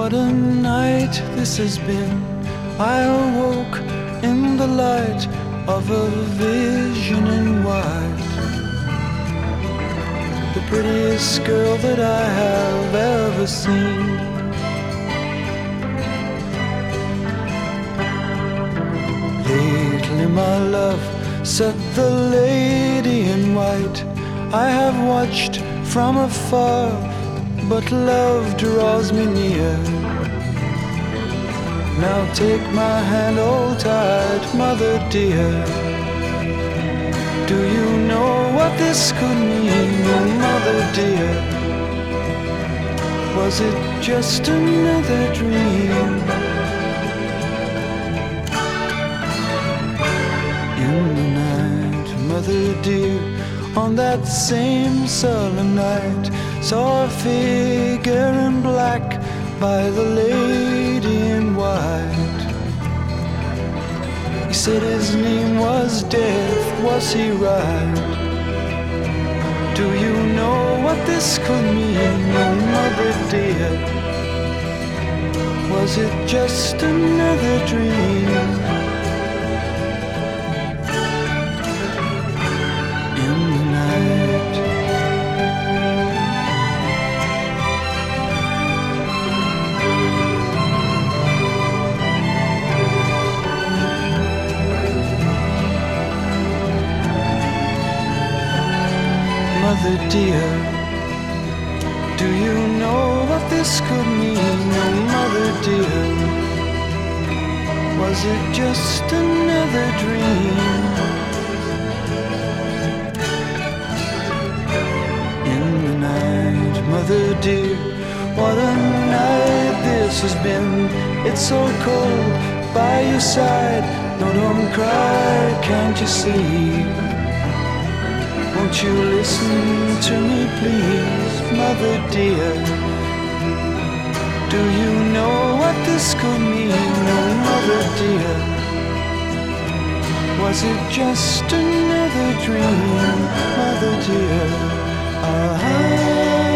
What a night this has been. I awoke in the light of a vision in white. The prettiest girl that I have ever seen. Lately my love, said the lady in white, I have watched from afar, but love draws me near. Now take my hand, hold tight, mother dear. Do you know what this could mean, oh mother dear? Was it just another dream? In the night, mother dear, on that same sullen night, saw a figure in black by the lady in white. He said his name was Death, was he right? Do you know what this could mean, oh mother dear? Was it just another dream? In the night, mother dear, do you know what this could mean, oh mother dear? Was it just another dream? In the night, mother dear, what a night this has been. It's so cold by your side, no don't cry, can't you see? Won't you listen to me please, mother dear? Do you know what this could mean, oh mother dear? Was it just another dream, mother dear? Ah.